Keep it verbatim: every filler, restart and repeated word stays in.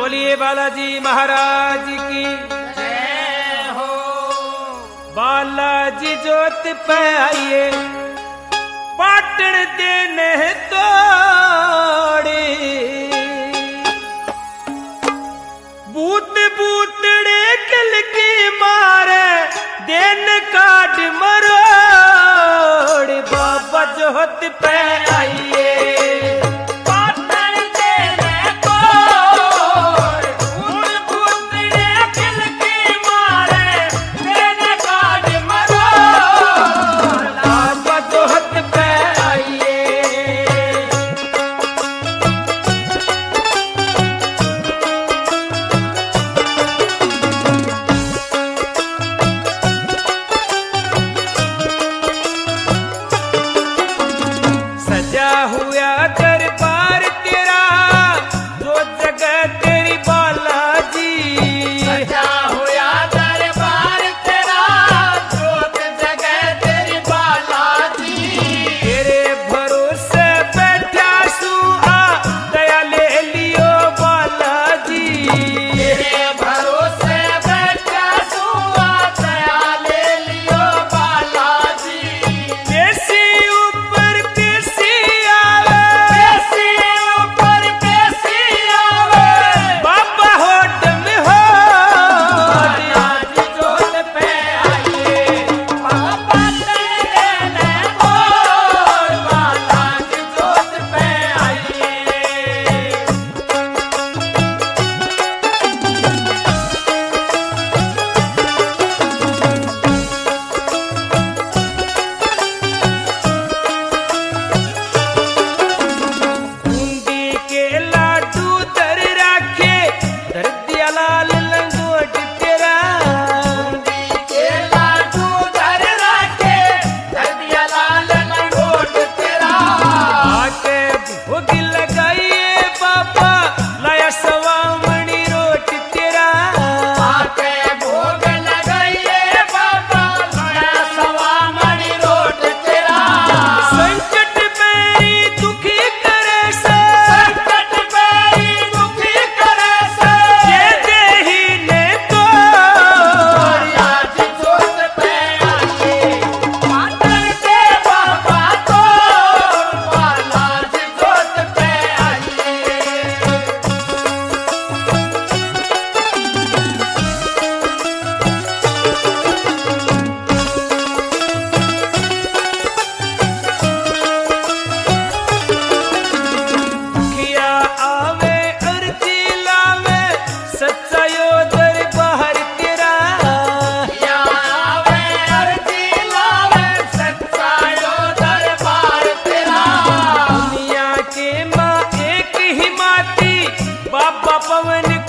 बोलिए बालाजी महाराज की जय हो। बालाजी जोत पे आइए पाटन देने तोड़े बूत बूतड़े किल की मारे दिन काट मरोड़ बाबा जोत पे आइए हुआ दरबार तेरा जो जगह तेरी बालाजी सजा हुआ दरबार तेरा जो जगह तेरी बालाजी तेरे भरोसे बैठा सुहा दया ले लियो बालाजी तेरे भरोसे बैठा सुहा दया ले लियो बालाजी पेशी ऊपर पेशी बाबा पवन